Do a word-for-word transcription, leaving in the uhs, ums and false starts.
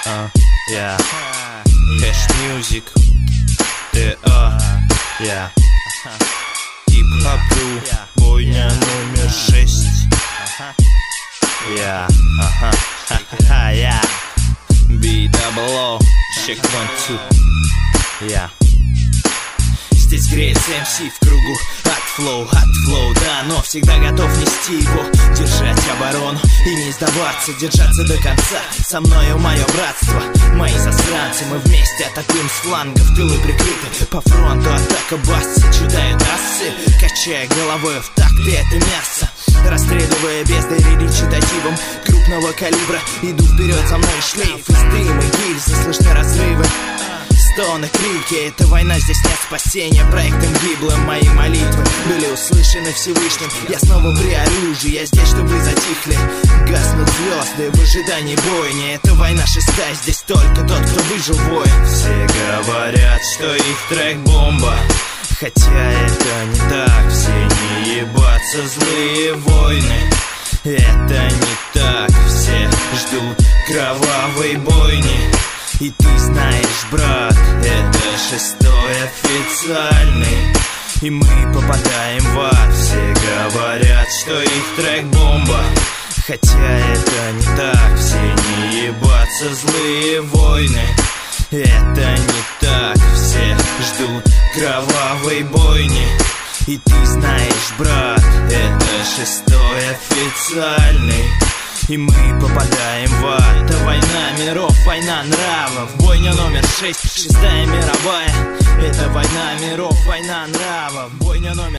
Uh, yeah. Cash Music. Т А. Yeah. Хип-хоп-ру. Бойня номер шесть. Yeah. Ага. Ха-ха-ха. Yeah. Би-дабл-О. Check one, two. Yeah. Здесь греется эм си в кругу. От флоу, от флоу, да, но всегда готов нести его, держать оборону и не сдаваться, держаться до конца. Со мною мое братство, мои засранцы. Мы вместе атакуем с флангов, тылы прикрыты. По фронту атака басцы, читают ассы, качая головой в такт, и это мясо. Расстреливая бездари речитативом крупного калибра, иду вперед, за мной шлейф из дыма, гильзы, слышны разрывы, стоны, крики. Это война, здесь нет спасения. Проектом гиблым мои молитвы были услышаны Всевышним. Я снова при оружии, я здесь, чтобы вы затихли. Гаснут звезды в ожидании бойни. Это война шестая, здесь только тот, кто выжил воин. Все говорят, что их трек бомба, хотя это не так. Все не ебаться, злые войны. Это не так. Все ждут кровавой бойни. И ты знаешь, брат, это шестой официальный, и мы попадаем в ад. Все говорят, что их трек бомба, хотя это не так. Все не ебаться, злые войны. Это не так. Все ждут кровавой бойни. И ты знаешь, брат, это шестой официальный, и мы попадаем в ад. Это война миров, война нравов. Бойня номер шесть, шестая мировая. Это война миров, война нравов. Бойня номер